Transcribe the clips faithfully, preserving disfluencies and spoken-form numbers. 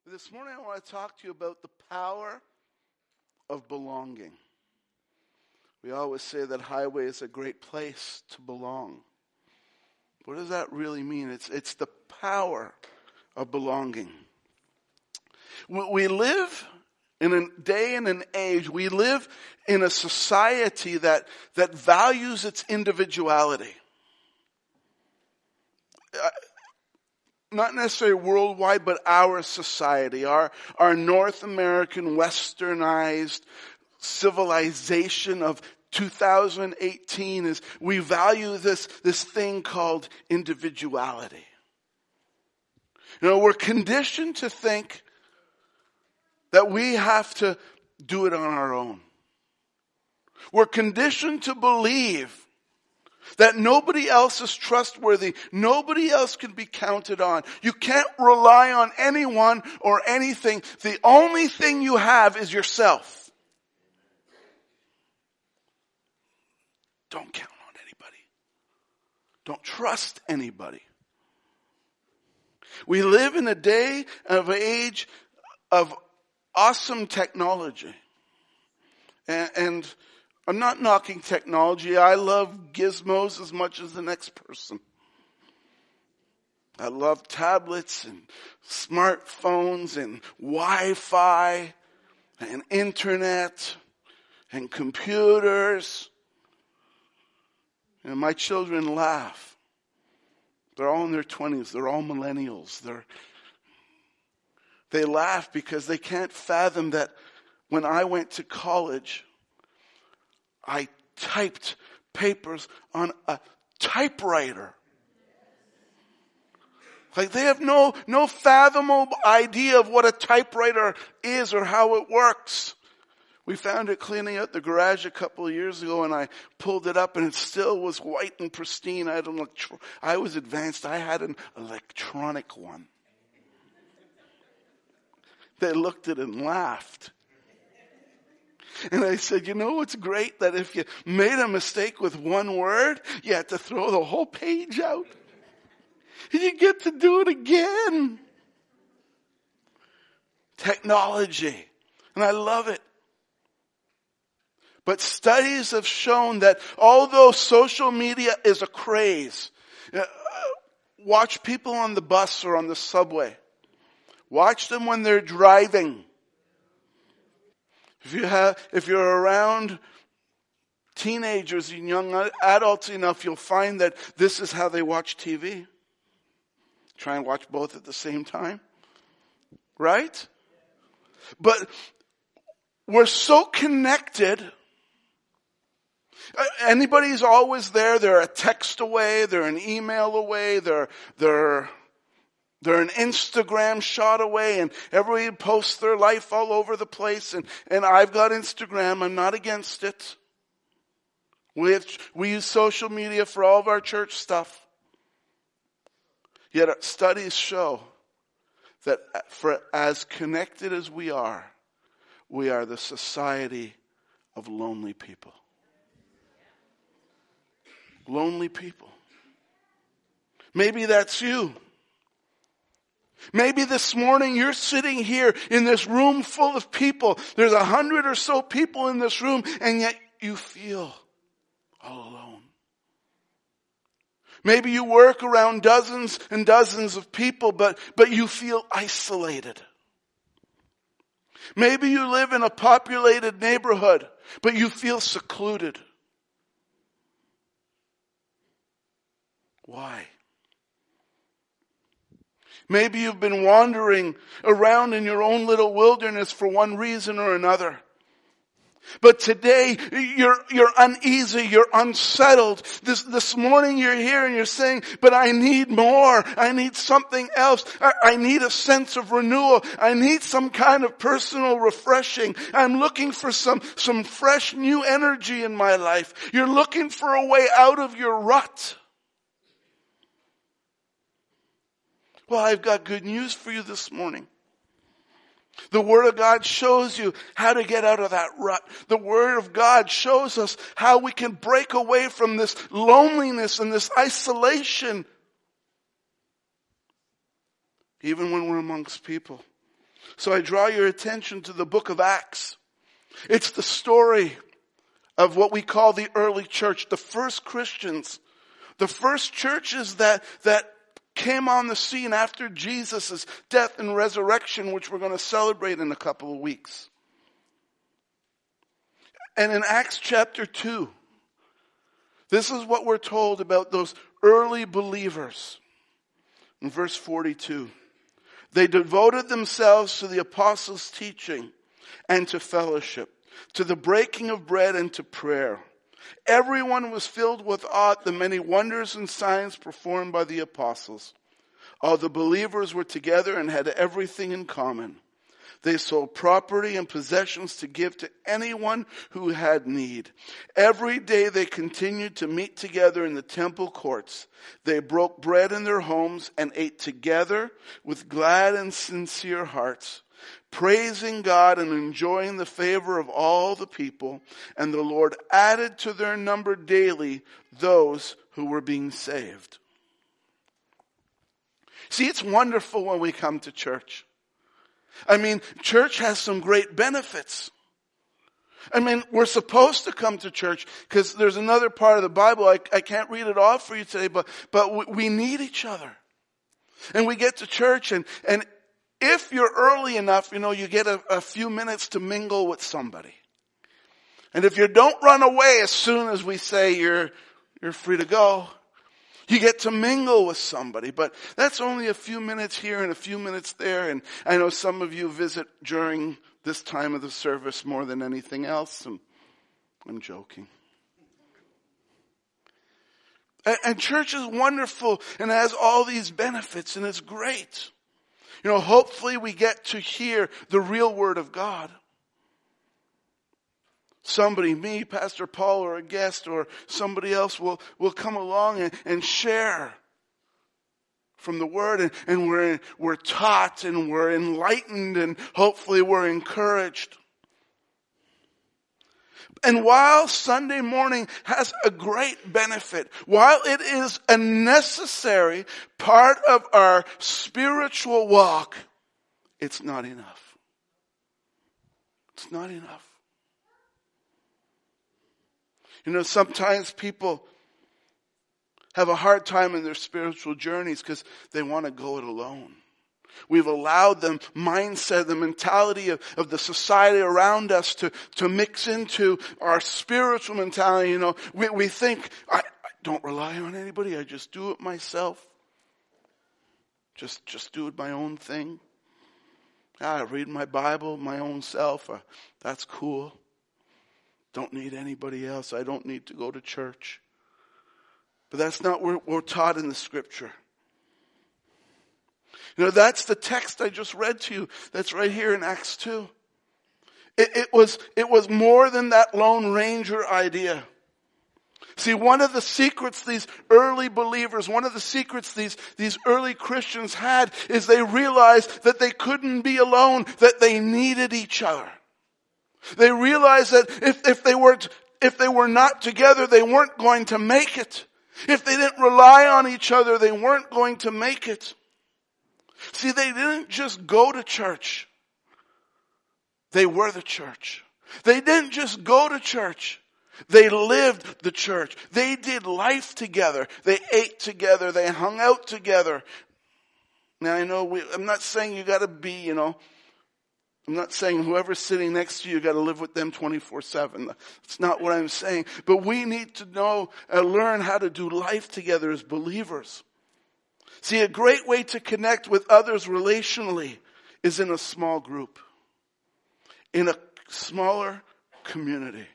This morning I want to talk to you about the power of belonging. We always say that Highway is a great place to belong. What does that really mean? It's, it's the power of belonging. We, we live in a day and an age, we live in a society that, that values its individuality. Uh, Not necessarily worldwide, but our society, our, our North American westernized civilization of two thousand eighteen is we value this, this thing called individuality. You know, we're conditioned to think that we have to do it on our own. We're conditioned to believe that nobody else is trustworthy. Nobody else can be counted on. You can't rely on anyone or anything. The only thing you have is yourself. Don't count on anybody. Don't trust anybody. We live in a day of an age of awesome technology. And, and I'm not knocking technology. I love gizmos as much as the next person. I love tablets and smartphones and Wi-Fi and internet and computers. And my children laugh. They're all in their twenties. They're all millennials. They're, they laugh because they can't fathom that when I went to college, I typed papers on a typewriter. Like they have no, no fathomable idea of what a typewriter is or how it works. We found it cleaning out the garage a couple of years ago, and I pulled it up and it still was white and pristine. I had an electro- I was advanced. I had an electronic one. They looked at it and laughed. And I said, you know what's great? That if you made a mistake with one word, you had to throw the whole page out. And you get to do it again. Technology. And I love it. But studies have shown that although social media is a craze, uh, watch people on the bus or on the subway. Watch them when they're driving. If you have, if you're around teenagers and young adults enough, you'll find that this is how they watch T V. Try and watch both at the same time. Right? But we're so connected. Anybody's always there. They're a text away. They're an email away. They're, they're, they're an Instagram shot away, and everybody posts their life all over the place. And, and I've got Instagram. I'm not against it. We have, we use social media for all of our church stuff. Yet studies show that for as connected as we are, we are the society of lonely people. Lonely people. Maybe that's you. Maybe this morning you're sitting here in this room full of people. There's a hundred or so people in this room, and yet you feel all alone. Maybe you work around dozens and dozens of people, but, but you feel isolated. Maybe you live in a populated neighborhood, but you feel secluded. Why? Maybe you've been wandering around in your own little wilderness for one reason or another. But today, you're, you're uneasy, you're unsettled. This, this morning you're here and you're saying, but I need more. I need something else. I, I need a sense of renewal. I need some kind of personal refreshing. I'm looking for some, some fresh new energy in my life. You're looking for a way out of your rut. Well, I've got good news for you this morning. The Word of God shows you how to get out of that rut. The Word of God shows us how we can break away from this loneliness and this isolation, even when we're amongst people. So I draw your attention to the book of Acts. It's the story of what we call the early church, the first Christians, the first churches that, that came on the scene after Jesus' death and resurrection, which we're going to celebrate in a couple of weeks. And in Acts chapter two, this is what we're told about those early believers. In verse forty-two, they devoted themselves to the apostles' teaching and to fellowship, to the breaking of bread and to prayer. Everyone was filled with awe at the many wonders and signs performed by the apostles. All the believers were together and had everything in common. They sold property and possessions to give to anyone who had need. Every day they continued to meet together in the temple courts. They broke bread in their homes and ate together with glad and sincere hearts, praising God and enjoying the favor of all the people. And the Lord added to their number daily those who were being saved. See, it's wonderful when we come to church. I mean, church has some great benefits. I mean, we're supposed to come to church because there's another part of the Bible. I, I can't read it all for you today, but, but we need each other. And we get to church and, and if you're early enough, you know, you get a, a few minutes to mingle with somebody. And if you don't run away as soon as we say you're, you're free to go, you get to mingle with somebody, but that's only a few minutes here and a few minutes there. And I know some of you visit during this time of the service more than anything else. And I'm joking. And, and church is wonderful and has all these benefits and it's great. You know, hopefully we get to hear the real word of God. Somebody, me, Pastor Paul, or a guest, or somebody else will, will come along and, and share from the Word. And, and we're, we're taught and we're enlightened and hopefully we're encouraged. And while Sunday morning has a great benefit, while it is a necessary part of our spiritual walk, it's not enough. It's not enough. You know, sometimes people have a hard time in their spiritual journeys because they want to go it alone. We've allowed the mindset, the mentality of, of the society around us to, to mix into our spiritual mentality. You know, we, we think, I, I don't rely on anybody. I just do it myself. Just, just do it my own thing. Ah, I read my Bible, my own self. Uh, that's cool. Don't need anybody else. I don't need to go to church. But that's not what we're taught in the scripture. You know, that's the text I just read to you. That's right here in Acts two. It, it was, it was more than that Lone Ranger idea. See, one of the secrets these early believers, one of the secrets these, these early Christians had is they realized that they couldn't be alone, that they needed each other. They realized that if, if they weren't, if they were not together, they weren't going to make it. If they didn't rely on each other, they weren't going to make it. See, they didn't just go to church. They were the church. They didn't just go to church. They lived the church. They did life together. They ate together. They hung out together. Now, I know we, I'm not saying you gotta be, you know, I'm not saying whoever's sitting next to you, you got to live with them twenty-four seven. That's not what I'm saying. But we need to know and learn how to do life together as believers. See, a great way to connect with others relationally is in a small group, in a smaller community.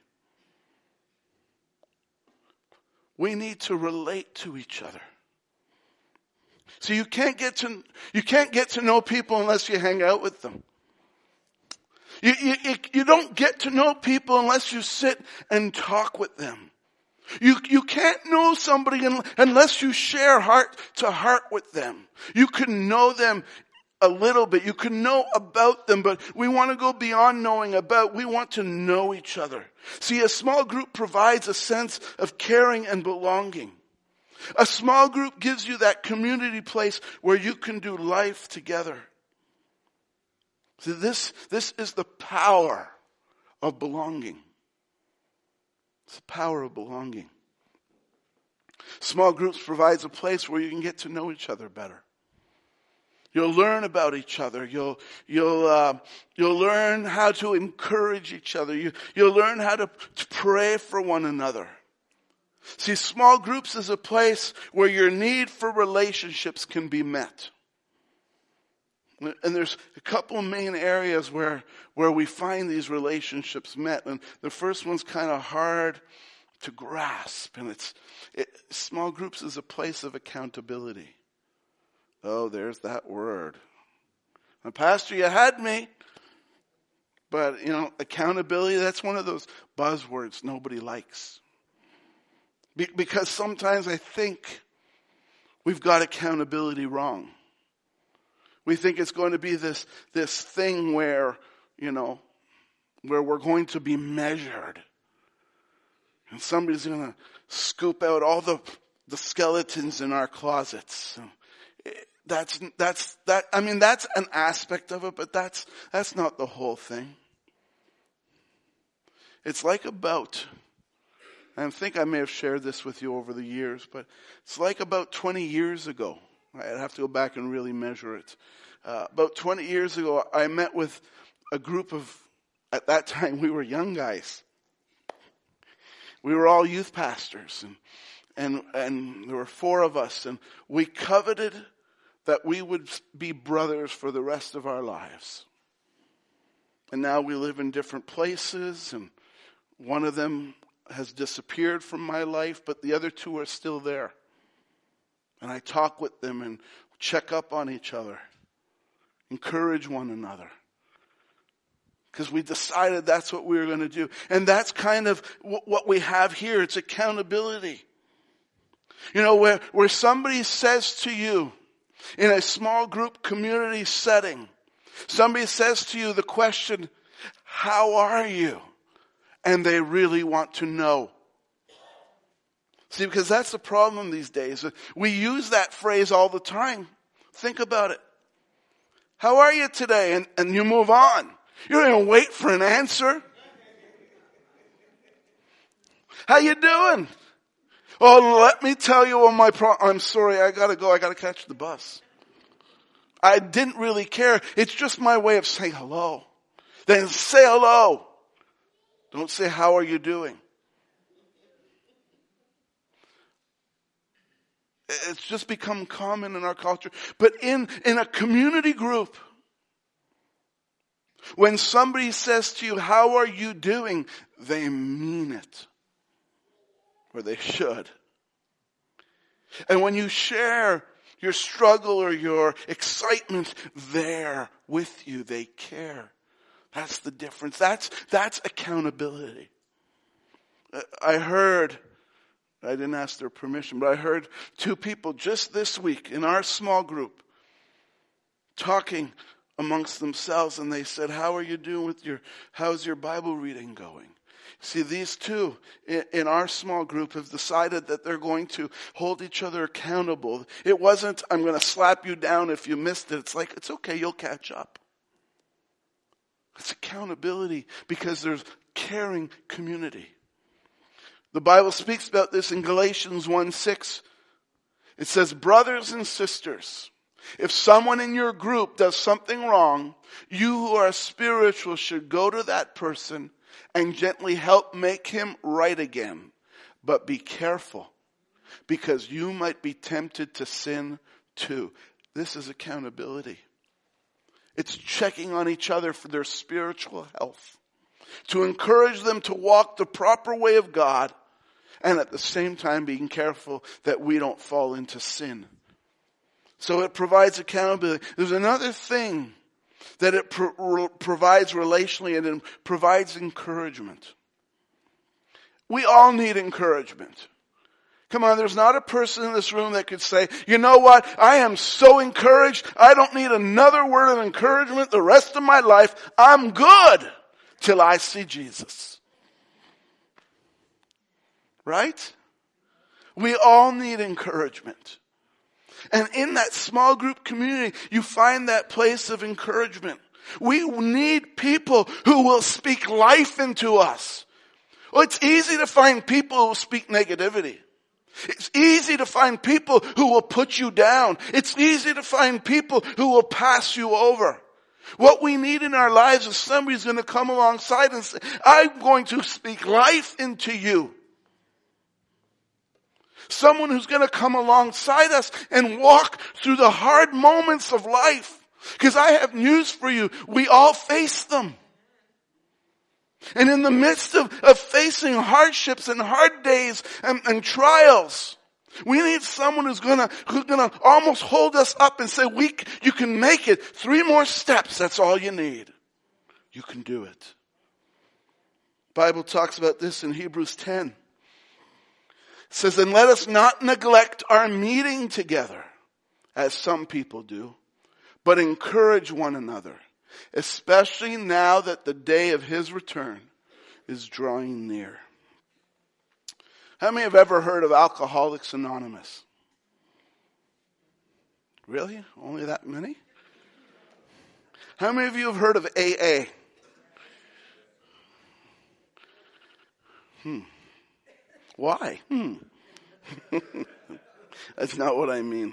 We need to relate to each other. So you can't get to, you can't get to know people unless you hang out with them. You, you, you don't get to know people unless you sit and talk with them. You, you can't know somebody unless you share heart to heart with them. You can know them a little bit. You can know about them, but we want to go beyond knowing about. We want to know each other. See, a small group provides a sense of caring and belonging. A small group gives you that community place where you can do life together. See, this, this is the power of belonging. It's the power of belonging. Small groups provides a place where you can get to know each other better. You'll learn about each other. You'll you'll uh, you'll learn how to encourage each other. You you'll learn how to, to pray for one another. See, small groups is a place where your need for relationships can be met. And there's a couple main areas where where we find these relationships met. And the first one's kind of hard to grasp, and it's it, small groups is a place of accountability. Oh, there's that word. Now, Pastor, you had me. But, you know, accountability, that's one of those buzzwords nobody likes. Be- because sometimes I think we've got accountability wrong. We think it's going to be this, this thing where, you know, where we're going to be measured. And somebody's going to scoop out all the, the skeletons in our closets. That's, that's, that, I mean, that's an aspect of it, but that's, that's not the whole thing. It's like about, I think I may have shared this with you over the years, but it's like about twenty years ago. I'd have to go back and really measure it. Uh, about twenty years ago, I met with a group of, at that time, we were young guys. We were all youth pastors, and, and, and there were four of us, and we coveted that we would be brothers for the rest of our lives. And now we live in different places, and one of them has disappeared from my life, but the other two are still there. And I talk with them and check up on each other, encourage one another. Because we decided that's what we were going to do. And that's kind of what we have here. It's accountability. You know, where, where somebody says to you, in a small group community setting, somebody says to you the question, how are you? And they really want to know. See, because that's the problem these days. We use that phrase all the time. Think about it. How are you today? And, and you move on. You don't even wait for an answer. How you doing? Oh, let me tell you what my pro- I'm sorry, I gotta go. I gotta catch the bus. I didn't really care. It's just my way of saying hello. Then say hello. Don't say, how are you doing? It's just become common in our culture. But in, in a community group, when somebody says to you, how are you doing? They mean it. Or they should. And when you share your struggle or your excitement, they're with you. They care. That's the difference. That's, that's accountability. I heard, I didn't ask their permission, but I heard two people just this week in our small group talking amongst themselves, and they said, how are you doing with your, how's your Bible reading going? See, these two in, in our small group have decided that they're going to hold each other accountable. It wasn't, I'm going to slap you down if you missed it. It's like, it's okay, you'll catch up. It's accountability because there's caring community. The Bible speaks about this in Galatians one six. It says, brothers and sisters, if someone in your group does something wrong, you who are spiritual should go to that person and gently help make him right again. But be careful, because you might be tempted to sin too. This is accountability. It's checking on each other for their spiritual health, to encourage them to walk the proper way of God, and at the same time being careful that we don't fall into sin. So it provides accountability. There's another thing that it pro- provides relationally, and it provides encouragement. We all need encouragement. Come on, there's not a person in this room that could say, you know what, I am so encouraged, I don't need another word of encouragement the rest of my life. I'm good till I see Jesus. Right? We all need encouragement. And in that small group community, you find that place of encouragement. We need people who will speak life into us. Well, it's easy to find people who speak negativity. It's easy to find people who will put you down. It's easy to find people who will pass you over. What we need in our lives is somebody who's going to come alongside and say, I'm going to speak life into you. Someone who's going to come alongside us and walk through the hard moments of life. Because I have news for you. We all face them. And in the midst of, of facing hardships and hard days and, and trials, we need someone who's gonna, who's gonna almost hold us up and say, we, you can make it. Three more steps, that's all you need. You can do it. The Bible talks about this in Hebrews ten. It says, and let us not neglect our meeting together, as some people do, but encourage one another, especially now that the day of his return is drawing near. How many have ever heard of Alcoholics Anonymous? Really? Only that many? How many of you have heard of A A? Hmm. Why? Hmm. That's not what I mean.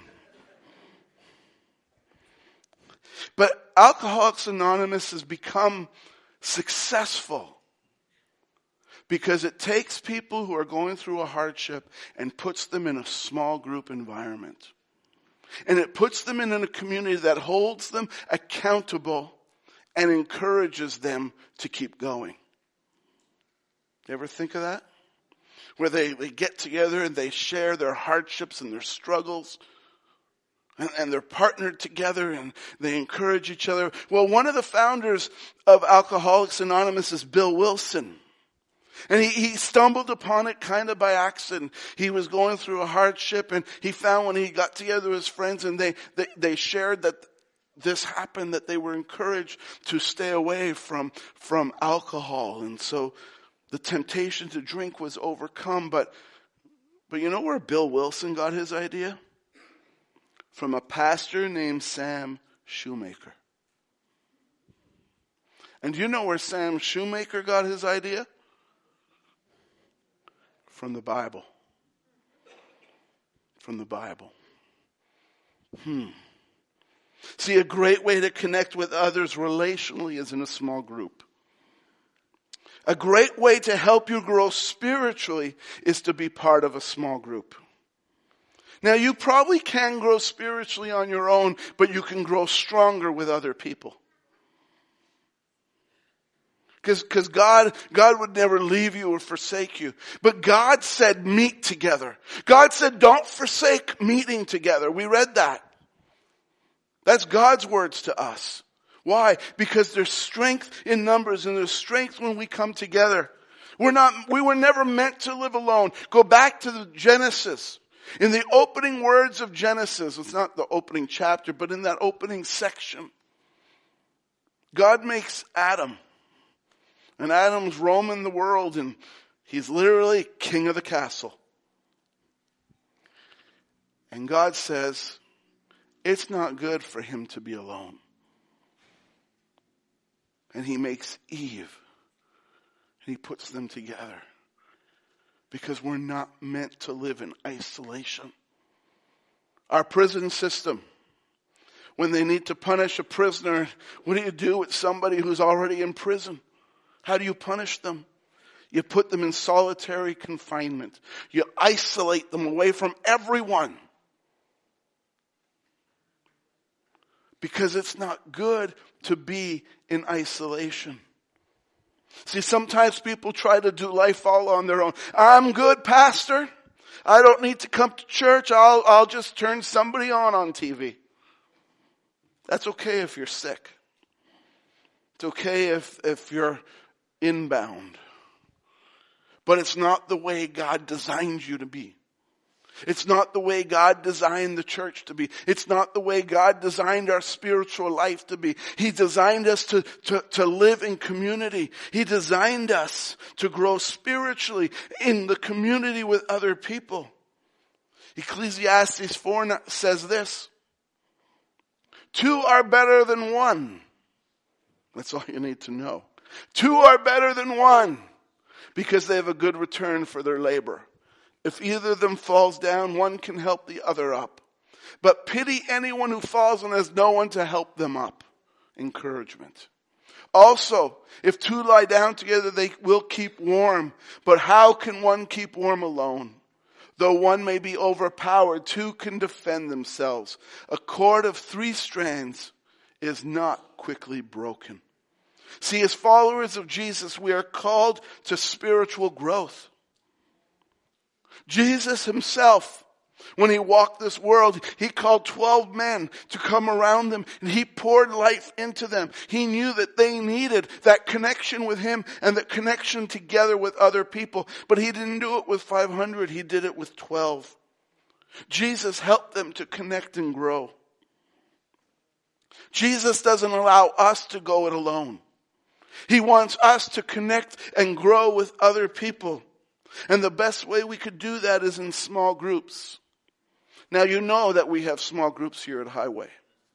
But Alcoholics Anonymous has become successful because it takes people who are going through a hardship and puts them in a small group environment. And it puts them in a community that holds them accountable and encourages them to keep going. You ever think of that? Where they, they get together and they share their hardships and their struggles. And, and they're partnered together and they encourage each other. Well, one of the founders of Alcoholics Anonymous is Bill Wilson. And he, he stumbled upon it kind of by accident. He was going through a hardship and he found when he got together with his friends and they, they, they shared that this happened, that they were encouraged to stay away from, from alcohol. And so the temptation to drink was overcome. But, but you know where Bill Wilson got his idea? From a pastor named Sam Shoemaker. And do you know where Sam Shoemaker got his idea? From the Bible. From the Bible. Hmm. See, a great way to connect with others relationally is in a small group. A great way to help you grow spiritually is to be part of a small group. Now, you probably can grow spiritually on your own, but you can grow stronger with other people. Because because God, God would never leave you or forsake you. But God said meet together. God said don't forsake meeting together. We read that. That's God's words to us. Why? Because there's strength in numbers and there's strength when we come together. We're not, we were never meant to live alone. Go back to the Genesis. In the opening words of Genesis, it's not the opening chapter, but in that opening section, God makes Adam. And Adam's roaming the world and he's literally king of the castle. And God says, it's not good for him to be alone. And he makes Eve. And he puts them together. Because we're not meant to live in isolation. Our prison system, when they need to punish a prisoner, what do you do with somebody who's already in prison? How do you punish them? You put them in solitary confinement. You isolate them away from everyone. Because it's not good to be in isolation. See, sometimes people try to do life all on their own. I'm good, pastor. I don't need to come to church. I'll, I'll just turn somebody on on T V. That's okay if you're sick. It's okay if, if you're inbound. But it's not the way God designed you to be. It's not the way God designed the church to be. It's not the way God designed our spiritual life to be. He designed us to, to, to live in community. He designed us to grow spiritually in the community with other people. Ecclesiastes four says this. Two are better than one That's all you need to know. Two are better than one because they have a good return for their labor. If either of them falls down, one can help the other up. But pity anyone who falls and has no one to help them up. Encouragement. Also, if two lie down together, they will keep warm. But how can one keep warm alone? Though one may be overpowered, two can defend themselves. A cord of three strands is not quickly broken. See, as followers of Jesus, we are called to spiritual growth. Jesus himself, when he walked this world, he called twelve men to come around them, and he poured life into them. He knew that they needed that connection with him and that connection together with other people. But he didn't do it with five hundred, he did it with twelve. Jesus helped them to connect and grow. Jesus doesn't allow us to go it alone. He wants us to connect and grow with other people. And the best way we could do that is in small groups. Now you know that we have small groups here at Highway.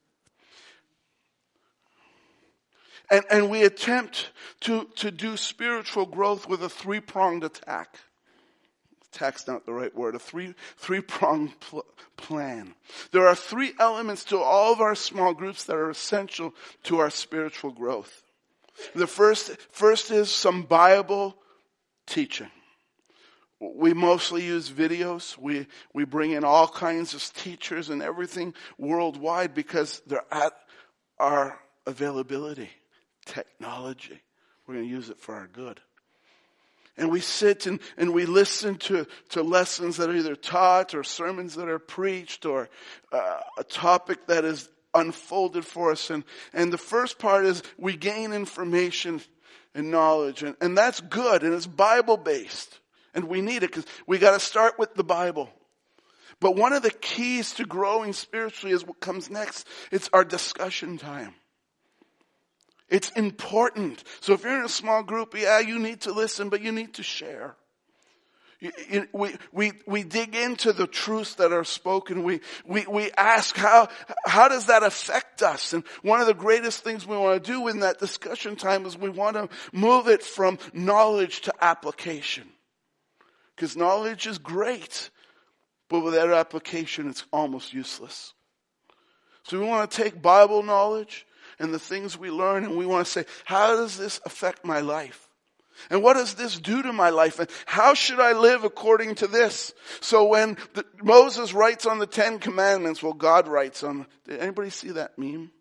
And, and we attempt to, to do spiritual growth with a three-pronged attack. Attack's not the right word. A three, three-pronged pl- plan. There are three elements to all of our small groups that are essential to our spiritual growth. The first, first is some Bible teaching. We mostly use videos. We, we bring in all kinds of teachers and everything worldwide because they're at our availability. Technology. We're going to use it for our good. And we sit and, and we listen to, to lessons that are either taught or sermons that are preached or uh, a topic that is unfolded for us. And, and the first part is we gain information and knowledge. And, and that's good and it's Bible-based. And we need it because we got to start with the Bible. But one of the keys to growing spiritually is what comes next. It's our discussion time. It's important. So if you're in a small group, yeah, you need to listen, but you need to share. You, you, we, we, we dig into the truths that are spoken. We, we, we ask how, how does that affect us? And one of the greatest things we want to do in that discussion time is we want to move it from knowledge to application. Because knowledge is great, but without application, it's almost useless. So we want to take Bible knowledge and the things we learn, and we want to say, how does this affect my life? And what does this do to my life? And how should I live according to this? So when the, Moses writes on the Ten Commandments, well, God writes on, did anybody see that meme?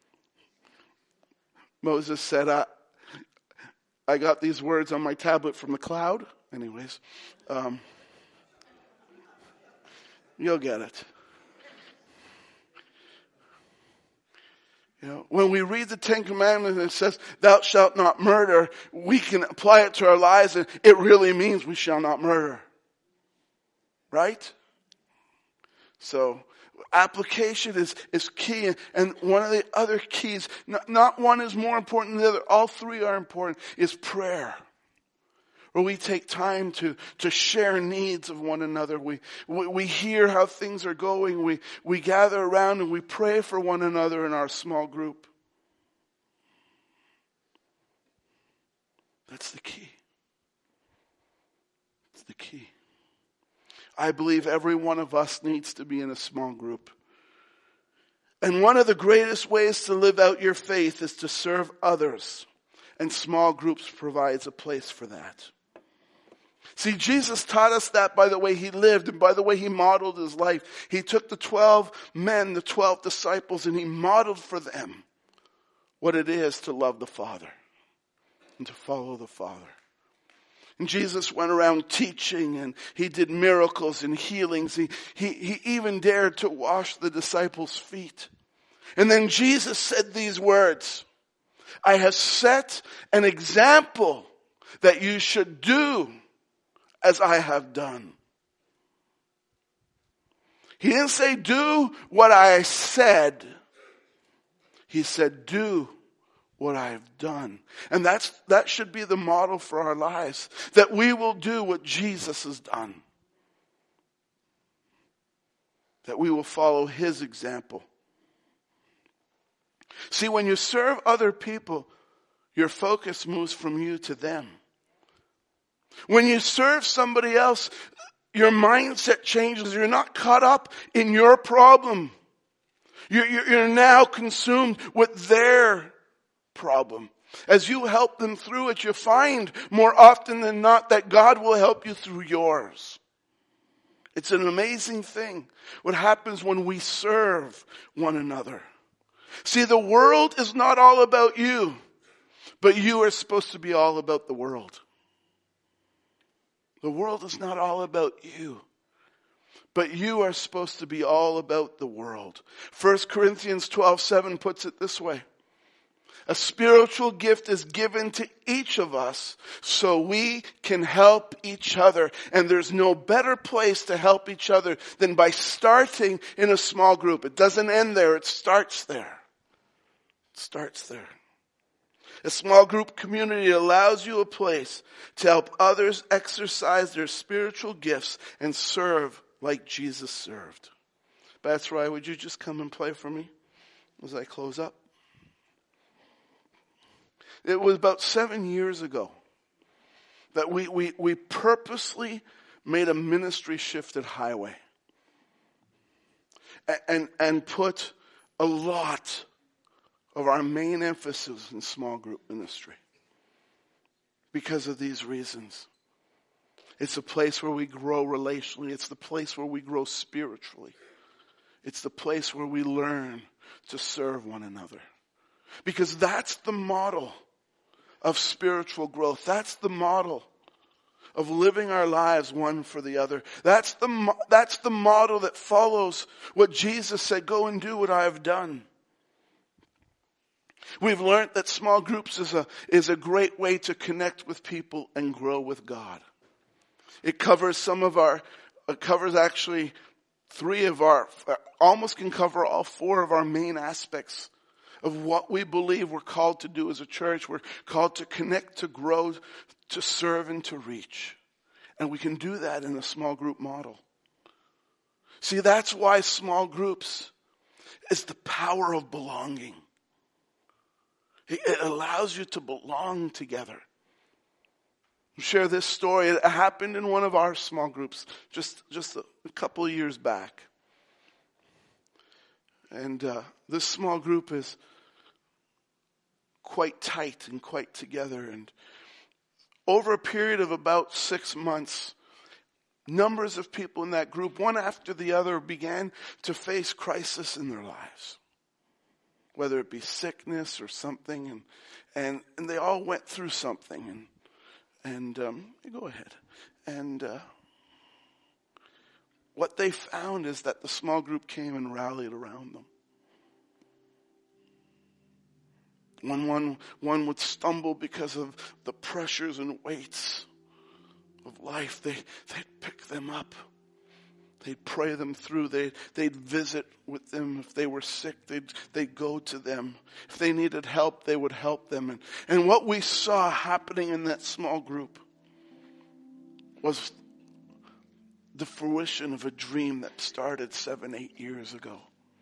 Moses said, I, I got these words on my tablet from the cloud. Anyways, um, you'll get it. You know, when we read the Ten Commandments and it says, thou shalt not murder, we can apply it to our lives and it really means we shall not murder. Right? So, application is, is key. And one of the other keys, not, not one is more important than the other, all three are important, is prayer. Where we take time to, to share needs of one another. We, we, we hear how things are going. We, we gather around and we pray for one another in our small group. That's the key. That's the key. I believe every one of us needs to be in a small group. And one of the greatest ways to live out your faith is to serve others. And small groups provides a place for that. See, Jesus taught us that by the way he lived and by the way he modeled his life. He took the twelve men, the twelve disciples, and he modeled for them what it is to love the Father and to follow the Father. And Jesus went around teaching and he did miracles and healings. He, he, he even dared to wash the disciples' feet. And then Jesus said these words, I have set an example that you should do as I have done. He didn't say do what I said. He said do what I've done. And that's, that should be the model for our lives. That we will do what Jesus has done. That we will follow his example. See, when you serve other people, your focus moves from you to them. When you serve somebody else, your mindset changes. You're not caught up in your problem. You're, you're, you're now consumed with their problem. As you help them through it, you find more often than not that God will help you through yours. It's an amazing thing what happens when we serve one another. See, the world is not all about you, but you are supposed to be all about the world. The world is not all about you, but you are supposed to be all about the world. First Corinthians twelve seven puts it this way. A spiritual gift is given to each of us so we can help each other. And there's no better place to help each other than by starting in a small group. It doesn't end there. It starts there. It starts there. A small group community allows you a place to help others exercise their spiritual gifts and serve like Jesus served. That's right. Would you just come and play for me as I close up? It was about seven years ago that we, we, we purposely made a ministry shift at Highway and, and, and put a lot of our main emphasis in small group ministry because of these reasons. It's a place where we grow relationally. It's the place where we grow spiritually. It's the place where we learn to serve one another. Because that's the model of spiritual growth. That's the model of living our lives one for the other. That's the, that's the model that follows what Jesus said, go and do what I have done. We've learned that small groups is a, is a great way to connect with people and grow with God. It covers some of our, it covers actually three of our, almost can cover all four of our main aspects of what we believe we're called to do as a church. We're called to connect, to grow, to serve, and to reach. And we can do that in a small group model. See, that's why small groups is the power of belonging. It allows you to belong together. I'll share this story. It happened in one of our small groups just, just a, a couple of years back. And uh, this small group is quite tight and quite together. And over a period of about six months, numbers of people in that group, one after the other, began to face crisis in their lives. Whether it be sickness or something. And and, and they all went through something. And, and um, go ahead. And uh, what they found is that the small group came and rallied around them. When one, one would stumble because of the pressures and weights of life, they, they'd pick them up. They'd pray them through. They, they'd visit with them. If they were sick, they'd, they'd go to them. If they needed help, they would help them. And, and what we saw happening in that small group was the fruition of a dream that started seven, eight years ago.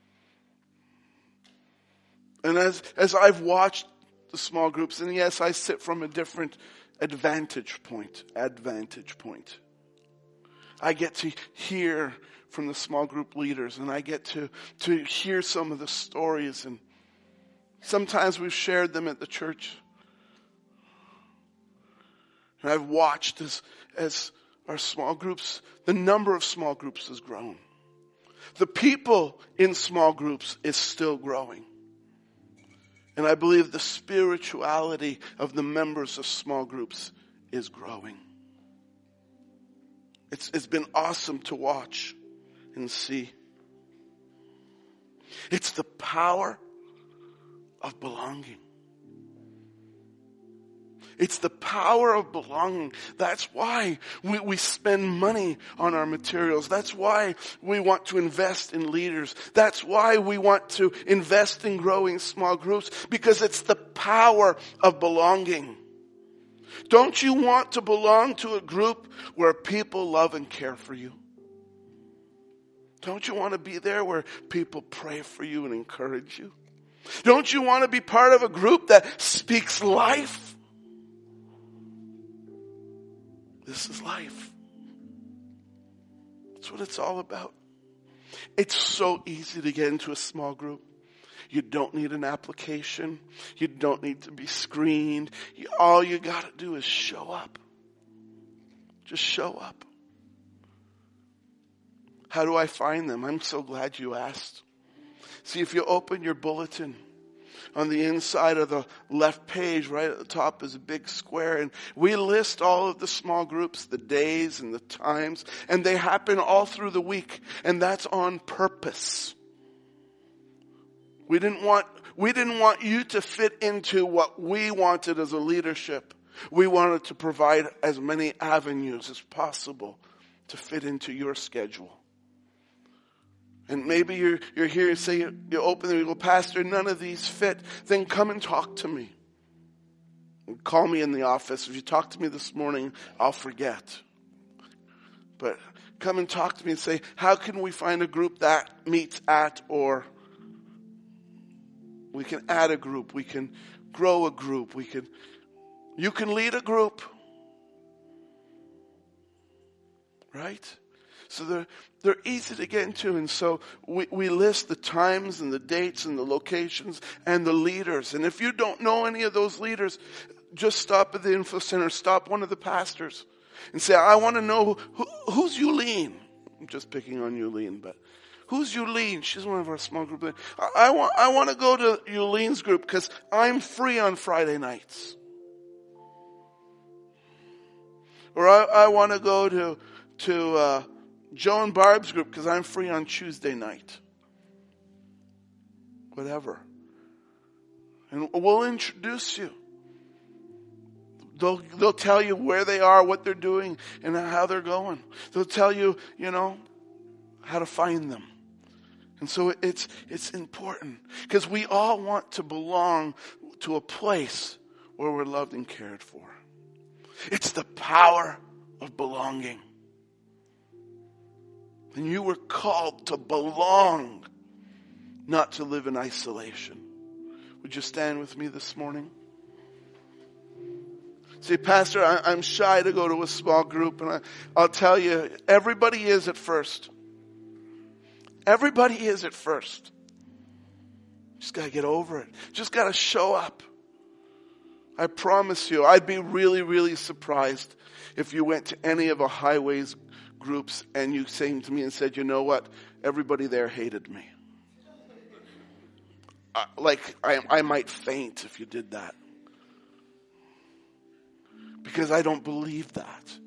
And as, as I've watched the small groups, and yes, I sit from a different advantage point, advantage point. I get to hear from the small group leaders, and I get to, to hear some of the stories, and sometimes we've shared them at the church. And I've watched as, as our small groups, the number of small groups has grown. The people in small groups is still growing. And I believe the spirituality of the members of small groups is growing. It's, it's been awesome to watch and see. It's the power of belonging. It's the power of belonging. That's why we, we spend money on our materials. That's why we want to invest in leaders. That's why we want to invest in growing small groups, because it's the power of belonging. Don't you want to belong to a group where people love and care for you? Don't you want to be there where people pray for you and encourage you? Don't you want to be part of a group that speaks life? This is life. That's what it's all about. It's so easy to get into a small group. You don't need an application. You don't need to be screened. You, all you got to do is show up. Just show up. How do I find them? I'm so glad you asked. See, if you open your bulletin, on the inside of the left page, right at the top, is a big square. And we list all of the small groups, the days and the times. And they happen all through the week. And that's on purpose. We didn't want, we didn't want you to fit into what we wanted as a leadership. We wanted to provide as many avenues as possible to fit into your schedule. And maybe you're, you're here and say, you, you open and you go, Pastor, none of these fit. Then come and talk to me. And call me in the office. If you talk to me this morning, I'll forget. But come and talk to me and say, how can we find a group that meets at, or we can add a group. We can grow a group. We can, you can lead a group. Right? So they're, they're easy to get into. And so we, we list the times and the dates and the locations and the leaders. And if you don't know any of those leaders, just stop at the info center. Stop one of the pastors and say, I want to know who, who's Yulene. I'm just picking on Yulene, but who's Yulene? She's one of our small group. I, I want, I want to go to Yulene's group because I'm free on Friday nights. Or I, I want to go to, to, uh, Joe and Barb's group because I'm free on Tuesday night. Whatever. And we'll introduce you. They'll, they'll tell you where they are, what they're doing, and how they're going. They'll tell you, you know, how to find them. And so it's, it's important because we all want to belong to a place where we're loved and cared for. It's the power of belonging. And you were called to belong, not to live in isolation. Would you stand with me this morning? Say, Pastor, I, I'm shy to go to a small group. And I, I'll tell you, everybody is at first. Everybody is at first. Just got to get over it. Just got to show up. I promise you, I'd be really, really surprised if you went to any of a highways groups and you came to me and said, you know what? Everybody there hated me. Uh, like, I, I might faint if you did that. Because I don't believe that.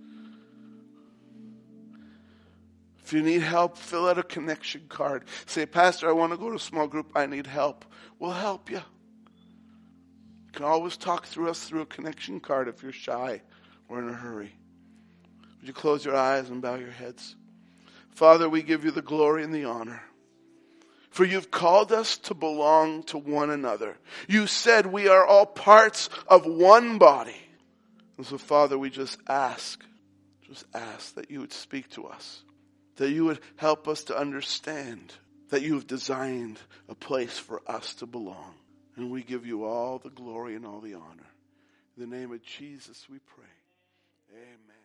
If you need help, fill out a connection card. Say, Pastor, I want to go to a small group. I need help. We'll help you. You can always talk through us through a connection card if you're shy or in a hurry. Would you close your eyes and bow your heads? Father, we give you the glory and the honor. For you've called us to belong to one another. You said we are all parts of one body. And so, Father, we just ask, just ask that you would speak to us. That you would help us to understand that you have designed a place for us to belong. And we give you all the glory and all the honor. In the name of Jesus we pray. Amen.